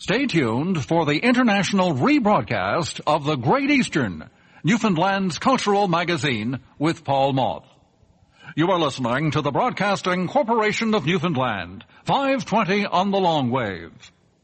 Stay tuned for the international rebroadcast of The Great Eastern, Newfoundland's cultural magazine, with Paul Moth. You are listening to the Broadcasting Corporation of Newfoundland, 520 on the long wave.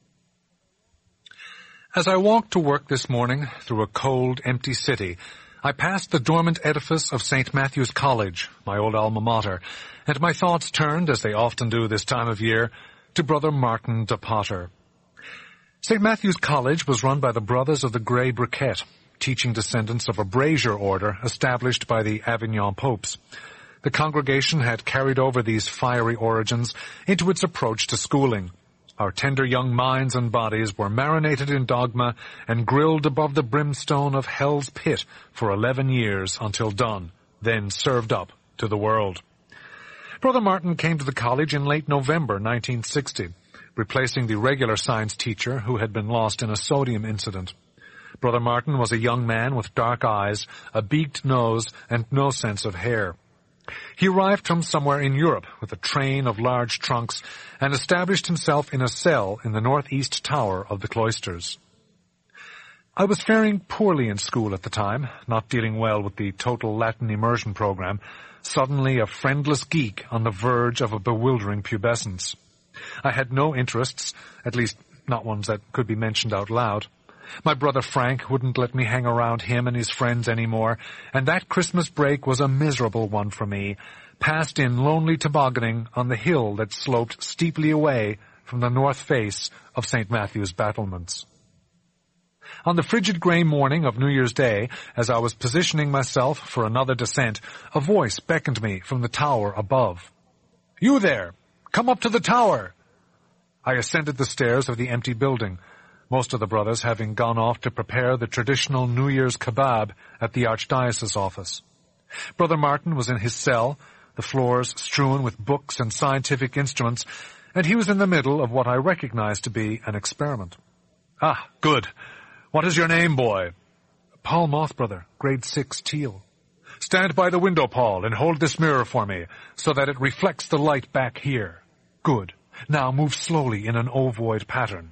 As I walked to work this morning through a cold, empty city, I passed the dormant edifice of St. Matthew's College, my old alma mater, and my thoughts turned, as they often do this time of year, to Brother Martin de Potter. St. Matthew's College was run by the Brothers of the Grey Briquette, teaching descendants of a brazier order established by the Avignon popes. The congregation had carried over these fiery origins into its approach to schooling. Our tender young minds and bodies were marinated in dogma and grilled above the brimstone of hell's pit for 11 years until done, then served up to the world. Brother Martin came to the college in late November 1960, replacing the regular science teacher who had been lost in a sodium incident. Brother Martin was a young man with dark eyes, a beaked nose, and no sense of hair. He arrived from somewhere in Europe with a train of large trunks and established himself in a cell in the northeast tower of the cloisters. I was faring poorly in school at the time, not dealing well with the total Latin immersion program, suddenly a friendless geek on the verge of a bewildering pubescence. I had no interests, at least not ones that could be mentioned out loud. My brother Frank wouldn't let me hang around him and his friends anymore, and that Christmas break was a miserable one for me, passed in lonely tobogganing on the hill that sloped steeply away from the north face of St. Matthew's battlements. On the frigid grey morning of New Year's Day, as I was positioning myself for another descent, a voice beckoned me from the tower above. "You there! Come up to the tower!" I ascended the stairs of the empty building, most of the brothers having gone off to prepare the traditional New Year's kebab at the Archdiocese office. Brother Martin was in his cell, the floors strewn with books and scientific instruments, and he was in the middle of what I recognized to be an experiment. "Ah, good. What is your name, boy?" "Paul Moth, brother, grade 6 teal." "Stand by the window, Paul, and hold this mirror for me, so that it reflects the light back here. Good. Now move slowly in an ovoid pattern."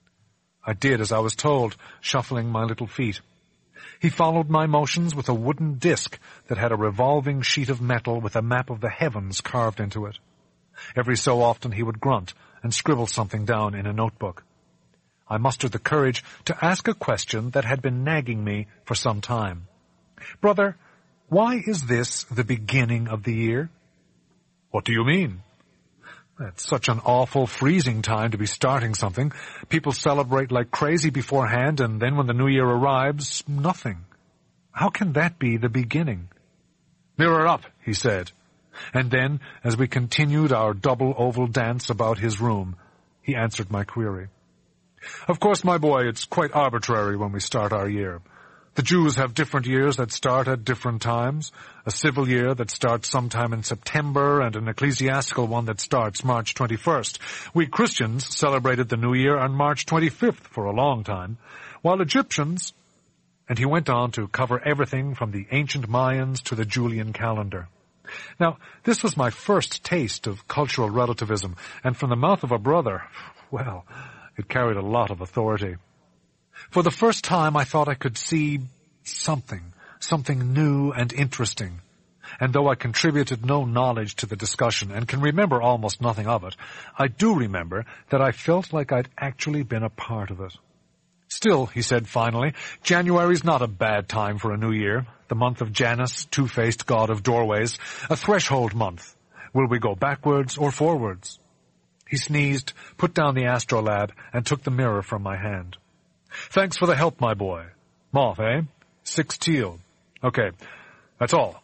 I did as I was told, shuffling my little feet. He followed my motions with a wooden disc that had a revolving sheet of metal with a map of the heavens carved into it. Every so often he would grunt and scribble something down in a notebook. I mustered the courage to ask a question that had been nagging me for some time. "Brother, why is this the beginning of the year?" "What do you mean?" "It's such an awful freezing time to be starting something. People celebrate like crazy beforehand, and then when the new year arrives, nothing. How can that be the beginning?" "Mirror up," he said. And then, as we continued our double oval dance about his room, he answered my query. "Of course, my boy, it's quite arbitrary when we start our year. The Jews have different years that start at different times, a civil year that starts sometime in September and an ecclesiastical one that starts March 21st. We Christians celebrated the New Year on March 25th for a long time, while Egyptians—" And he went on to cover everything from the ancient Mayans to the Julian calendar. Now, this was my first taste of cultural relativism, and from the mouth of a brother, well, it carried a lot of authority. For the first time I thought I could see something new and interesting. And though I contributed no knowledge to the discussion and can remember almost nothing of it, I do remember that I felt like I'd actually been a part of it. "Still," he said finally, "January's not a bad time for a new year. The month of Janus, two-faced god of doorways, a threshold month. Will we go backwards or forwards?" He sneezed, put down the astrolabe, and took the mirror from my hand. "Thanks for the help, my boy. Moth, eh? 6 teal. Okay, that's all."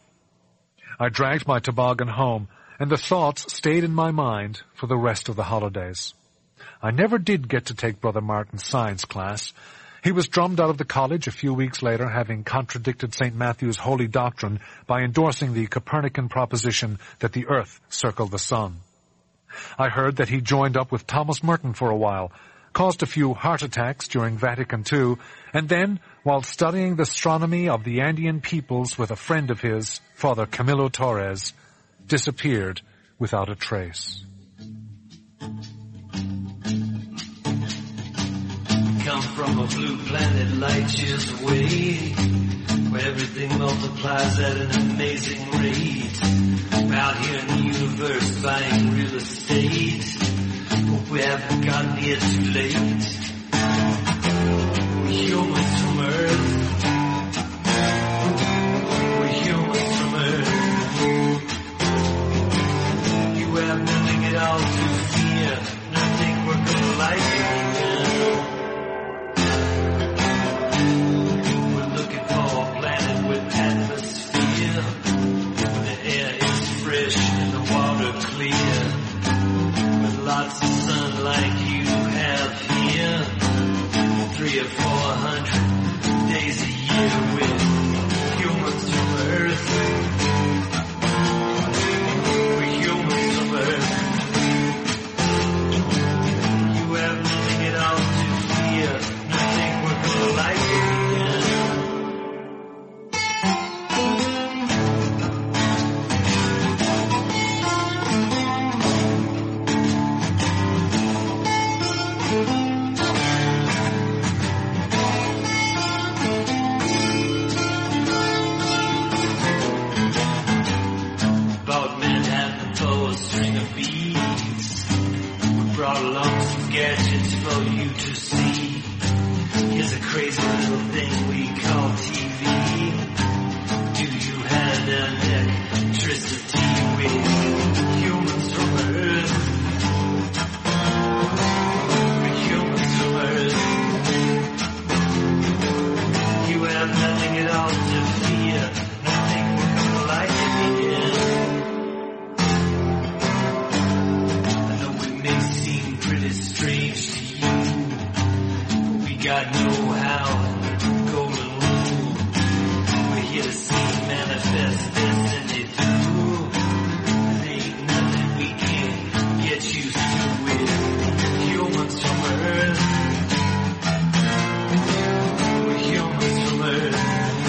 I dragged my toboggan home, and the thoughts stayed in my mind for the rest of the holidays. I never did get to take Brother Martin's science class. He was drummed out of the college a few weeks later, having contradicted St. Matthew's holy doctrine by endorsing the Copernican proposition that the earth circled the sun. I heard that he joined up with Thomas Merton for a while, caused a few heart attacks during Vatican II, and then, while studying the astronomy of the Andean peoples with a friend of his, Father Camilo Torres, disappeared without a trace. come from a blue planet light years away, where everything multiplies at an amazing rate. Out here in the universe buying real estate. Hope we haven't gotten here too late. We're humans from Earth. We're humans from Earth. You have nothing at all to fear. Nothing we're gonna like it. We're looking for a planet with atmosphere. The air is fresh and the water clear. With lots of sun like you have here. 300 or 400 days a year with humans from Earth. We're humans from Earth. You have nothing at all to fear. Nothing we're gonna like it. Bought Manhattan for a string of beads. We brought along some gadgets for you to see. Here's a crazy little thing we call TV. Do you have electricity with humans from Earth? We're humans from Earth. You have nothing at all to fear. Nothing we're gonna like it again. I know it may seem pretty strange to you, but we got know-how and golden rule. We're here to see manifest destiny through. There ain't nothing we can't get used to with humans from Earth. We're humans from Earth.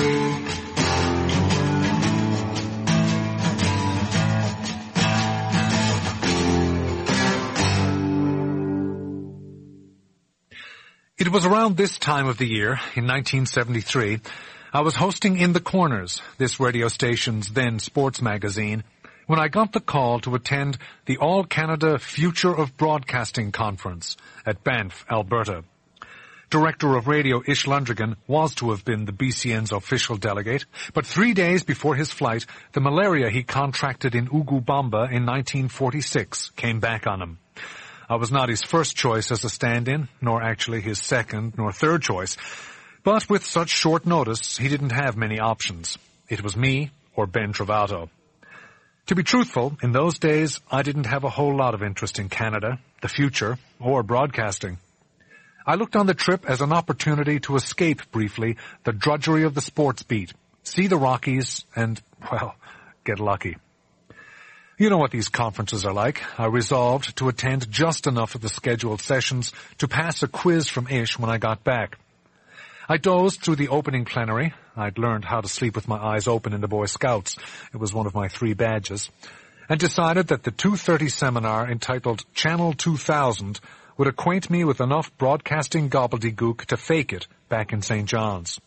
It was around this time of the year, in 1973, I was hosting In the Corners, this radio station's then sports magazine, when I got the call to attend the All-Canada Future of Broadcasting Conference at Banff, Alberta. Director of Radio Ish Lundrigan was to have been the BCN's official delegate, but 3 days before his flight, the malaria he contracted in Ugubamba in 1946 came back on him. I was not his first choice as a stand-in, nor actually his second nor third choice. But with such short notice, he didn't have many options. It was me or Ben Travato. To be truthful, in those days, I didn't have a whole lot of interest in Canada, the future, or broadcasting. I looked on the trip as an opportunity to escape briefly the drudgery of the sports beat, see the Rockies, and, well, get lucky. You know what these conferences are like. I resolved to attend just enough of the scheduled sessions to pass a quiz from Ish when I got back. I dozed through the opening plenary. I'd learned how to sleep with my eyes open in the Boy Scouts. It was one of my 3 badges. And decided that the 2:30 seminar entitled Channel 2000 would acquaint me with enough broadcasting gobbledygook to fake it back in St. John's.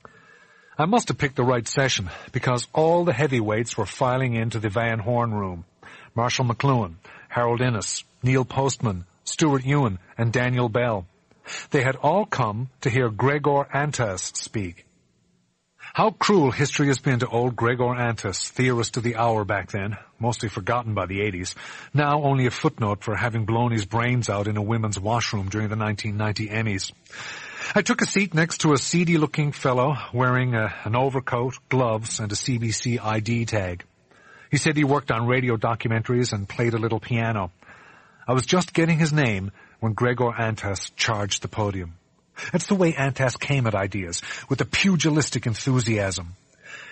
I must have picked the right session, because all the heavyweights were filing into the Van Horn room. Marshall McLuhan, Harold Innes, Neil Postman, Stuart Ewan, and Daniel Bell. They had all come to hear Gregor Antas speak. How cruel history has been to old Gregor Antas, theorist of the hour back then, mostly forgotten by the 80s, now only a footnote for having blown his brains out in a women's washroom during the 1990 Emmys. I took a seat next to a seedy-looking fellow wearing an overcoat, gloves, and a CBC ID tag. He said he worked on radio documentaries and played a little piano. I was just getting his name when Gregor Antas charged the podium. That's the way Antas came at ideas, with a pugilistic enthusiasm.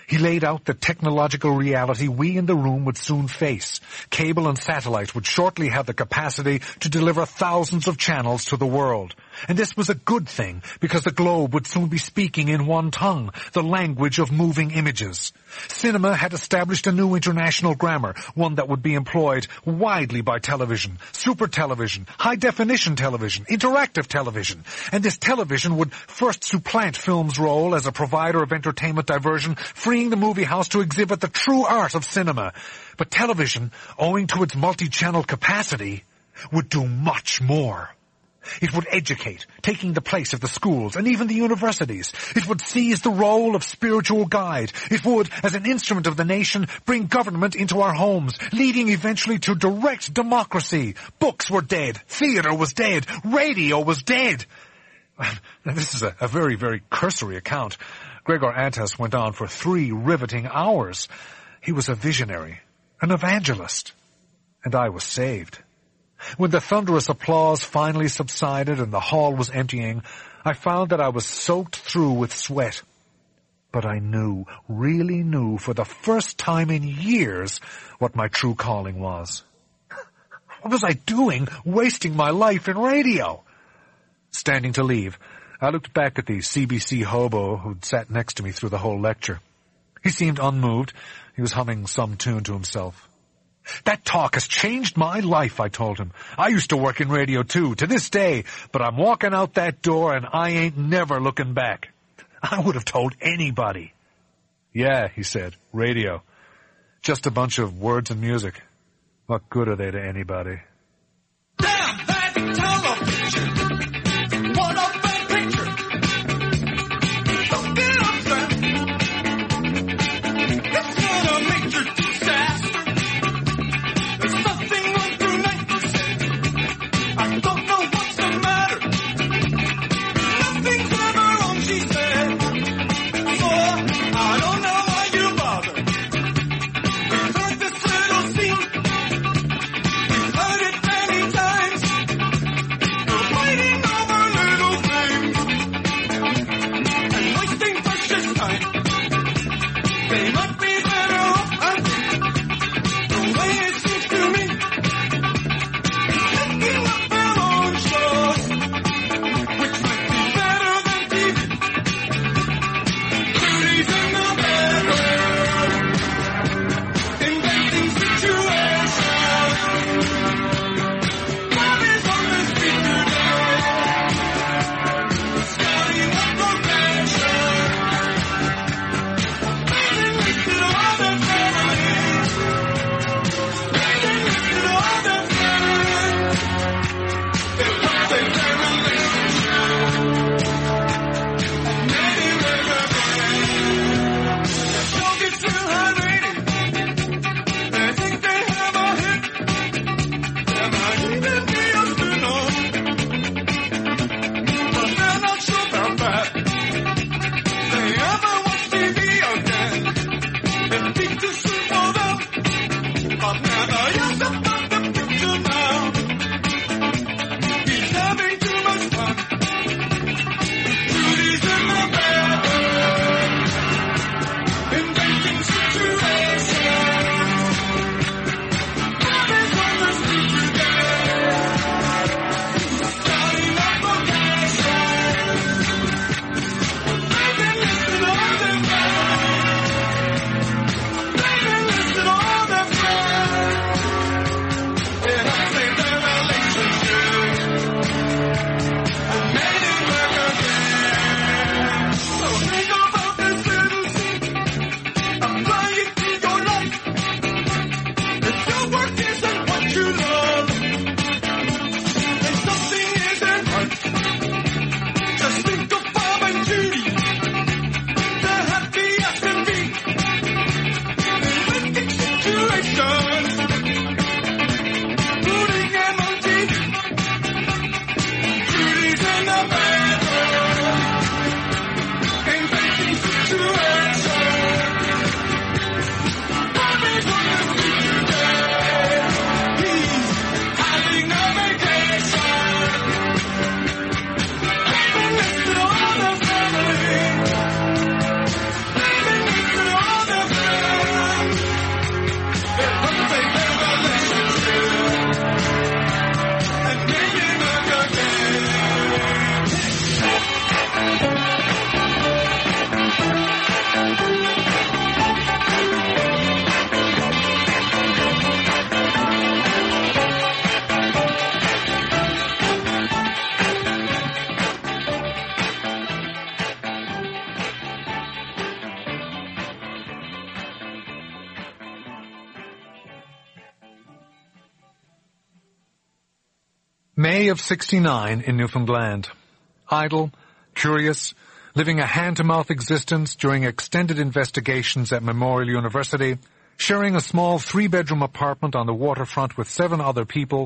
He laid out the technological reality we in the room would soon face. Cable and satellite would shortly have the capacity to deliver thousands of channels to the world. And this was a good thing, because the globe would soon be speaking in one tongue, the language of moving images. Cinema had established a new international grammar, one that would be employed widely by television, super television, high-definition television, interactive television. And this television would first supplant film's role as a provider of entertainment diversion, freeing the movie house to exhibit the true art of cinema. But television, owing to its multi-channel capacity, would do much more. It would educate, taking the place of the schools and even the universities. It would seize the role of spiritual guide. It would, as an instrument of the nation, bring government into our homes, leading eventually to direct democracy. Books were dead. Theater was dead. Radio was dead. Now, this is a very, very cursory account. Gregor Antas went on for 3 riveting hours. He was a visionary, an evangelist, and I was saved. When the thunderous applause finally subsided and the hall was emptying, I found that I was soaked through with sweat. But I knew, really knew, for the first time in years, what my true calling was. What was I doing, wasting my life in radio? Standing to leave, I looked back at the CBC hobo who'd sat next to me through the whole lecture. He seemed unmoved. He was humming some tune to himself. That talk has changed my life, I told him. I used to work in radio too, to this day, but I'm walking out that door and I ain't never looking back. I would have told anybody. Yeah, he said, radio. Just a bunch of words and music. What good are they to anybody? Damn that television! What a bad picture! Don't get upset! It's not a major disaster! There's something wrong tonight, they said. I don't know what's the matter. Nothing's ever wrong, she said. So, I don't know why you bother. We heard this little scene. We heard it May of '69 in Newfoundland. Idle, curious, living a hand-to-mouth existence during extended investigations at Memorial University, sharing a small 3-bedroom apartment on the waterfront with 7 other people,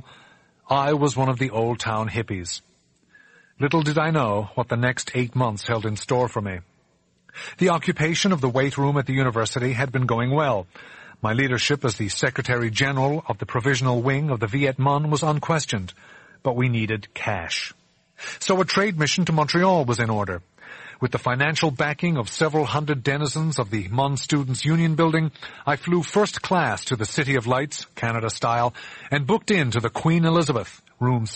I was one of the old town hippies. Little did I know what the next 8 months held in store for me. The occupation of the weight room at the university had been going well. My leadership as the Secretary General of the Provisional Wing of the Viet Minh was unquestioned, but we needed cash. So a trade mission to Montreal was in order. With the financial backing of several hundred denizens of the Mon Students' Union building, I flew first class to the City of Lights, Canada style, and booked in to the Queen Elizabeth, room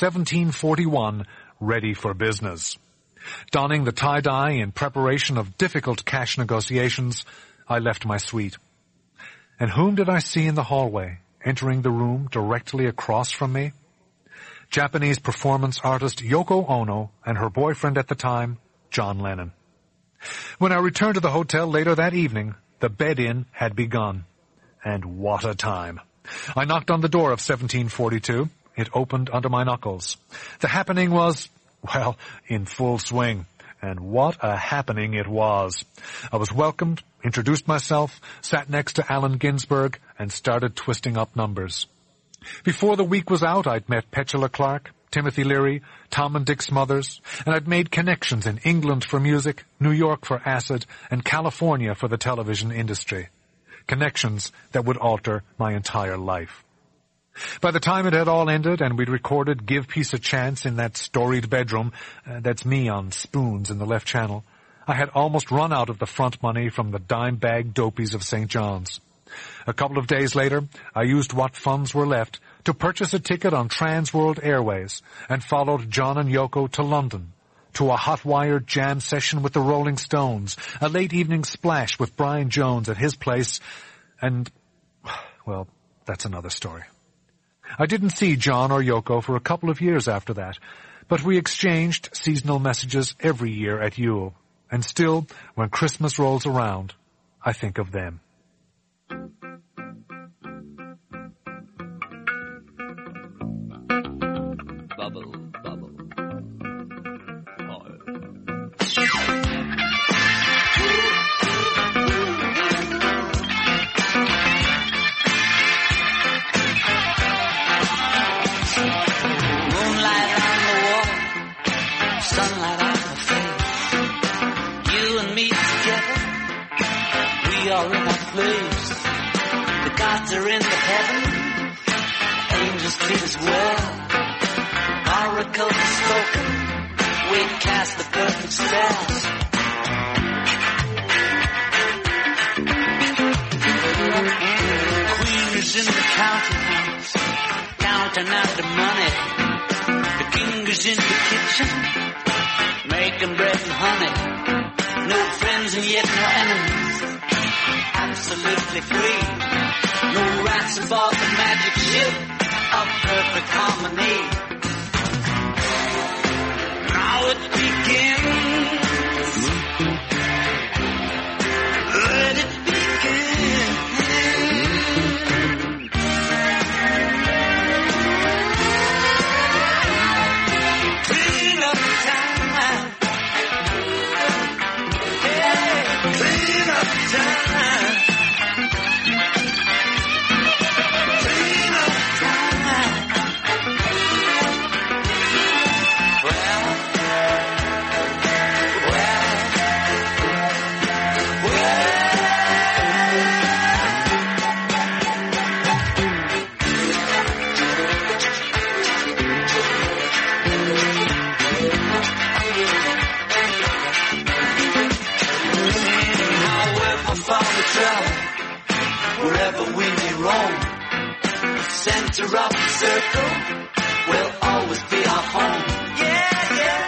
1741, ready for business. Donning the tie-dye in preparation of difficult cash negotiations, I left my suite. And whom did I see in the hallway, entering the room directly across from me? Japanese performance artist Yoko Ono and her boyfriend at the time, John Lennon. When I returned to the hotel later that evening, the bed-in had begun. And what a time. I knocked on the door of 1742. It opened under my knuckles. The happening was, well, in full swing. And what a happening it was. I was welcomed, introduced myself, sat next to Allen Ginsberg, and started twisting up numbers. Before the week was out, I'd met Petula Clark, Timothy Leary, Tom and Dick Smothers, and I'd made connections in England for music, New York for acid, and California for the television industry. Connections that would alter my entire life. By the time it had all ended and we'd recorded Give Peace a Chance in that storied bedroom, that's me on spoons in the left channel, I had almost run out of the front money from the dime-bag dopies of St. John's. A couple of days later, I used what funds were left to purchase a ticket on Trans World Airways and followed John and Yoko to London, to a hot-wired jam session with the Rolling Stones, a late evening splash with Brian Jones at his place, and, well, that's another story. I didn't see John or Yoko for a couple of years after that, but we exchanged seasonal messages every year at Yule, and still, when Christmas rolls around, I think of them. Bubble, bubble. Moonlight on the wall, sunlight on the face. You and me together, we are in our place. The gods are in the heaven, angels treat us well. Oracles are spoken, we cast the perfect spells. Queen is in the counting house, counting out the money. The king is in the kitchen, making bread and honey. No friends and yet no enemies, absolutely free. No rats aboard the magic ship of perfect harmony. Now it begins. Let it begin. Clean up time. Hey, clean up time. Clean up time. Wherever we may roam, the center of the circle will always be our home. Yeah, yeah.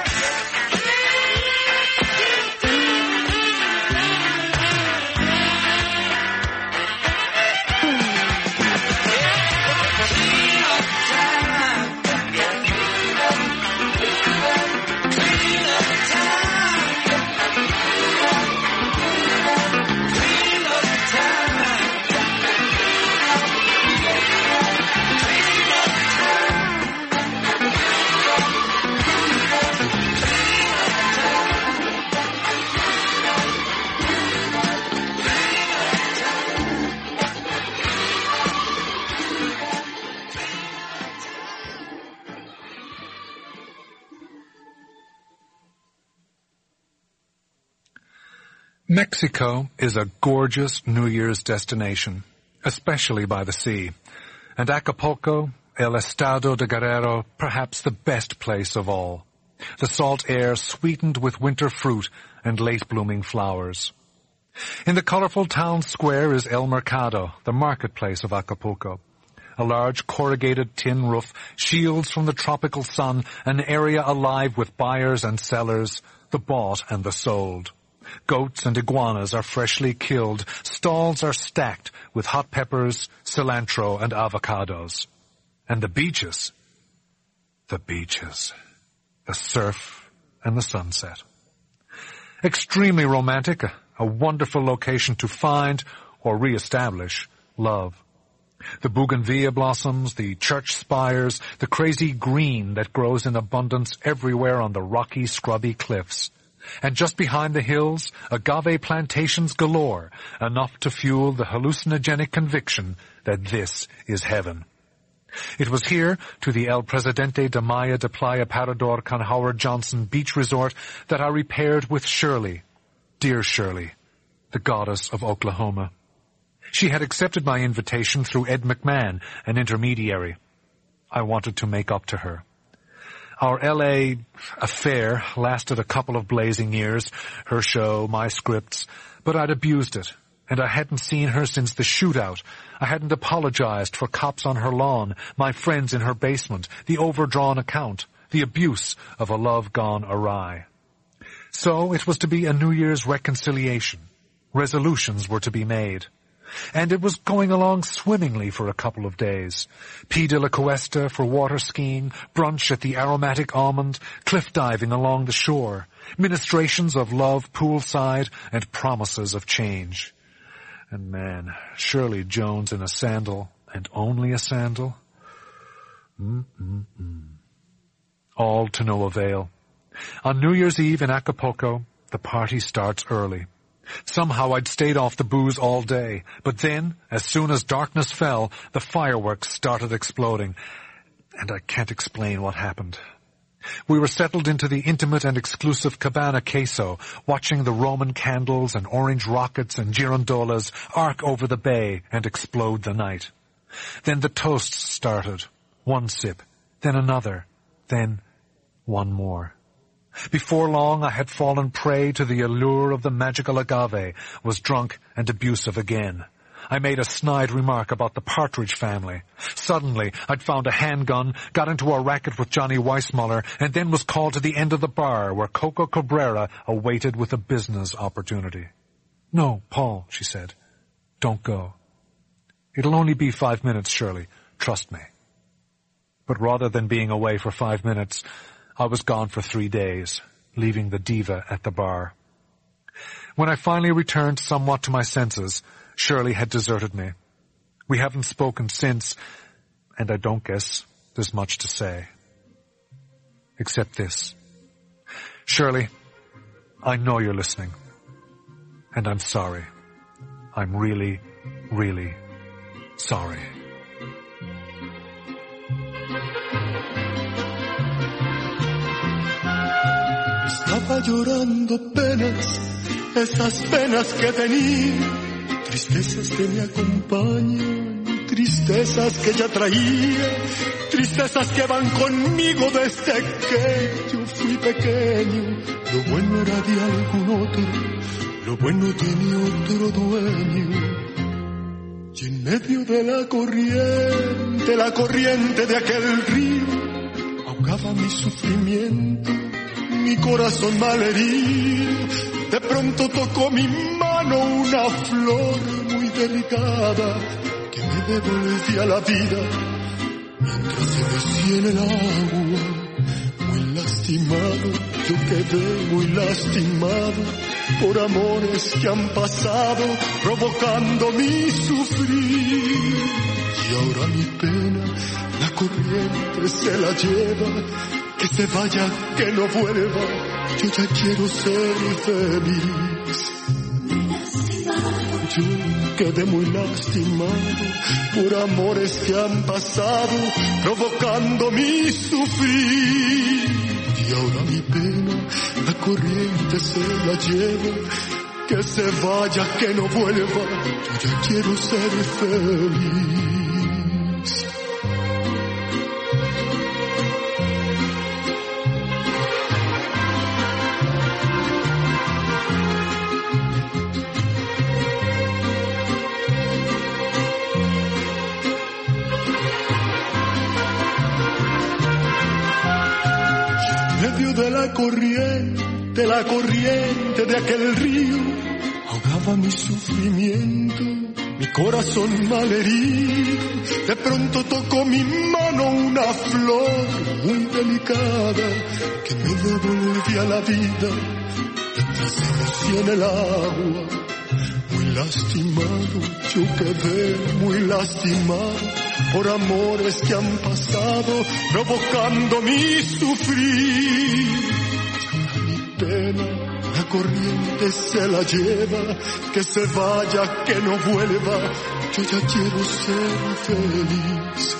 Mexico is a gorgeous New Year's destination, especially by the sea. And Acapulco, El Estado de Guerrero, perhaps the best place of all. The salt air sweetened with winter fruit and late-blooming flowers. In the colorful town square is El Mercado, the marketplace of Acapulco. A large corrugated tin roof shields from the tropical sun an area alive with buyers and sellers, the bought and the sold. Goats and iguanas are freshly killed. Stalls are stacked with hot peppers, cilantro, and avocados. And the beaches, the surf and the sunset. Extremely romantic, a wonderful location to find or re-establish love. The bougainvillea blossoms, the church spires, the crazy green that grows in abundance everywhere on the rocky, scrubby cliffs. And just behind the hills, agave plantations galore, enough to fuel the hallucinogenic conviction that this is heaven. It was here, to the El Presidente de Maya de Playa Parador Con Howard Johnson Beach Resort, that I repaired with Shirley, dear Shirley, the goddess of Oklahoma. She had accepted my invitation through Ed McMahon, an intermediary. I wanted to make up to her. Our L.A. affair lasted a couple of blazing years, her show, my scripts, but I'd abused it, and I hadn't seen her since the shootout. I hadn't apologized for cops on her lawn, my friends in her basement, the overdrawn account, the abuse of a love gone awry. So it was to be a New Year's reconciliation. Resolutions were to be made. And it was going along swimmingly for a couple of days. P de la Cuesta for water skiing, brunch at the Aromatic Almond, cliff diving along the shore, ministrations of love poolside, and promises of change. And man, Shirley Jones in a sandal, and only a sandal? All to no avail. On New Year's Eve in Acapulco, the party starts early. Somehow I'd stayed off the booze all day, but then, as soon as darkness fell, the fireworks started exploding, and I can't explain what happened. We were settled into the intimate and exclusive Cabana Queso, watching the Roman candles and orange rockets and girandolas arc over the bay and explode the night. Then the toasts started, one sip, then another, then one more. Before long I had fallen prey to the allure of the magical agave, was drunk and abusive again. I made a snide remark about the Partridge family. Suddenly I'd found a handgun, got into a racket with Johnny Weissmuller, and then was called to the end of the bar where Coco Cabrera awaited with a business opportunity. "No, Paul," she said. "Don't go. It'll only be 5 minutes, Shirley. Trust me." But rather than being away for 5 minutes, I was gone for 3 days, leaving the diva at the bar. When I finally returned somewhat to my senses, Shirley had deserted me. We haven't spoken since, and I don't guess there's much to say. Except this. Shirley, I know you're listening, and I'm sorry. I'm really, really sorry. Estaba llorando penas, esas penas que tenía, tristezas que me acompañan, tristezas que ya traía, tristezas que van conmigo desde que yo fui pequeño. Lo bueno era de algún otro, lo bueno tiene otro dueño. Y en medio de la corriente de aquel río, ahogaba mi sufrimiento. Mi corazón malherido, de pronto tocó mi mano una flor muy delicada que me devolvía la vida mientras se mecía en el agua. Muy lastimado, yo quedé muy lastimado por amores que han pasado provocando mi sufrir. Y ahora mi pena, la corriente se la lleva. Que se vaya, que no vuelva, yo ya quiero ser feliz. Yo quedé muy lastimado por amores que han pasado, provocando mi sufrir. Y ahora mi pena, la corriente se la lleva. que se vaya, que no vuelva, yo ya quiero ser feliz. Medio de la corriente de aquel río, ahogaba mi sufrimiento, mi corazón malherido. De pronto tocó mi mano una flor muy delicada que me devolvía la vida mientras se mecía en el agua. Muy lastimado, yo quedé muy lastimado por amores que han pasado, provocando mi sufrir. Mi pena, la corriente se la lleva, que se vaya, que no vuelva, yo ya quiero ser feliz.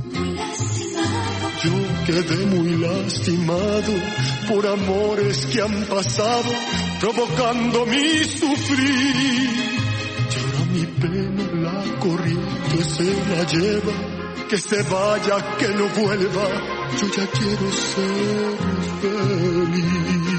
Yo quedé muy lastimado por amores que han pasado, provocando mi sufrir. Llora mi pena, la corriente se la lleva, que se vaya, que no vuelva, yo ya quiero ser feliz.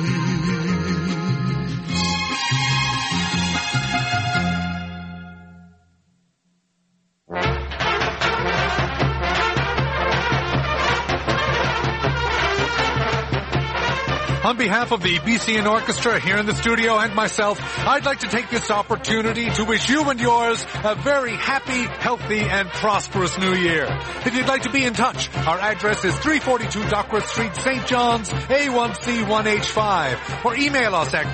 On behalf of the BCN Orchestra here in the studio and myself, I'd like to take this opportunity to wish you and yours a very happy, healthy, and prosperous new year. If you'd like to be in touch, our address is 342 Duckworth Street, St. John's, A1C1H5, or email us at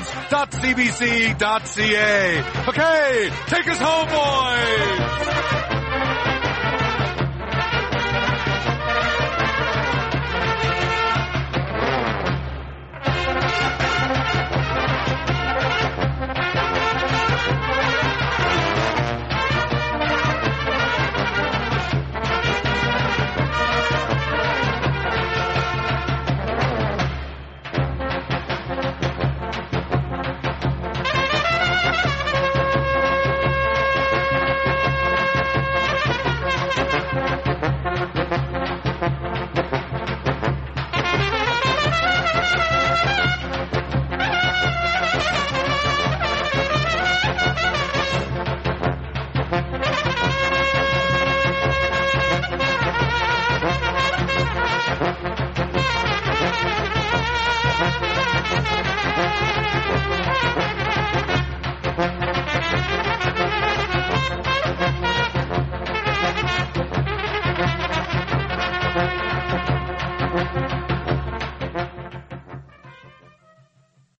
greateastern@stjohns.cbc.ca. Okay, take us home, boys!